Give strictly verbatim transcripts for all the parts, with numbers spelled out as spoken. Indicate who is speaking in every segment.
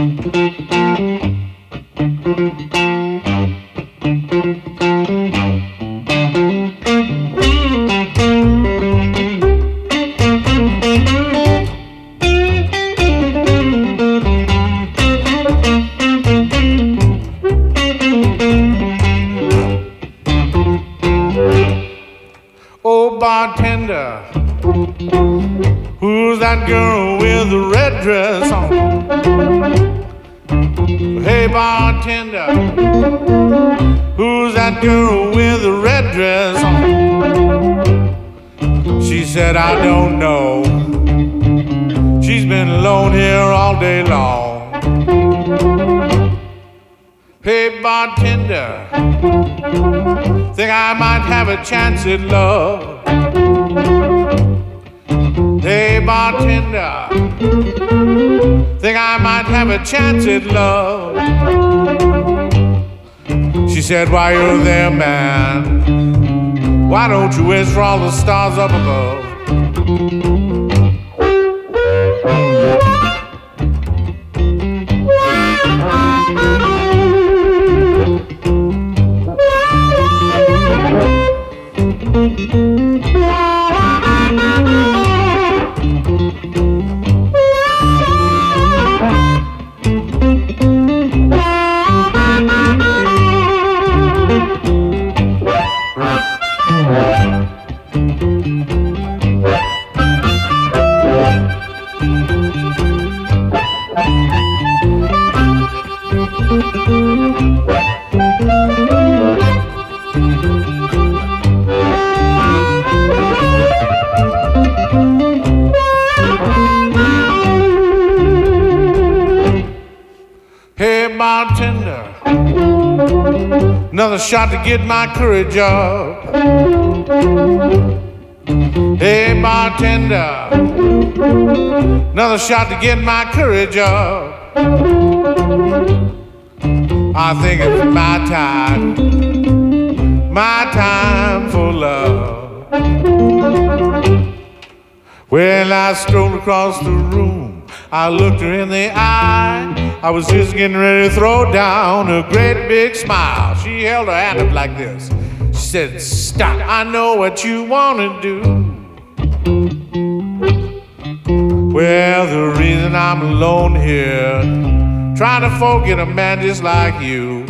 Speaker 1: Oh, bartender, who's that girl with the red dress on? Hey, bartender, who's that girl with the red dress on? She said, I don't know. She's been alone here all day long. Hey, bartender, think I might have a chance at love. Hey, bartender, think I might have a chance at love. She said, while you're there, man, why don't you wish for all the stars up above? Hey, bartender, another shot to get my courage up. Hey, bartender, another shot to get my courage up. I think it's my time, my time for love. When I strolled across the room, I looked her in the eye. I was just getting ready to throw down a great big smile. She held her hand up like this. She said, stop, I know what you want to do. Well, the reason I'm alone here, trying to forget a man just like you.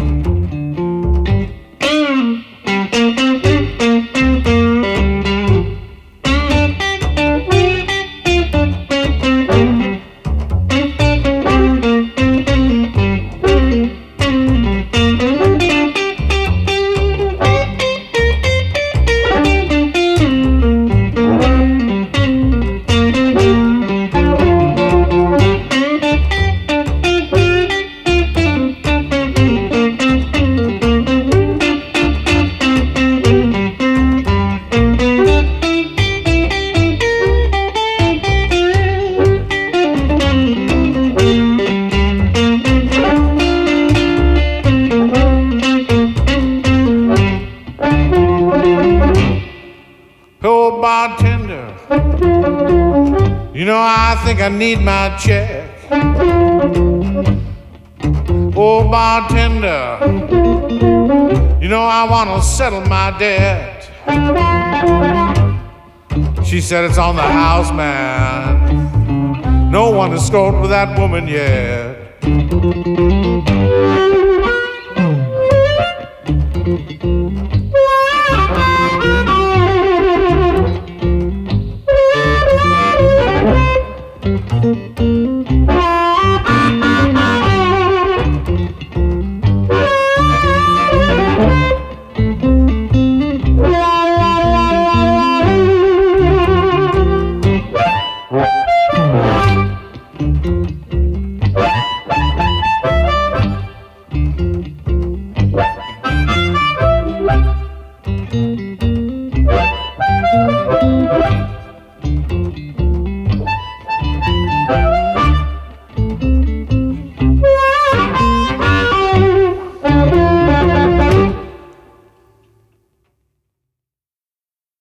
Speaker 1: Oh, bartender, you know, I think I need my check. Oh, bartender, you know, I want to settle my debt. She said it's on the house, man. No one has scored with that woman yet. Thank you.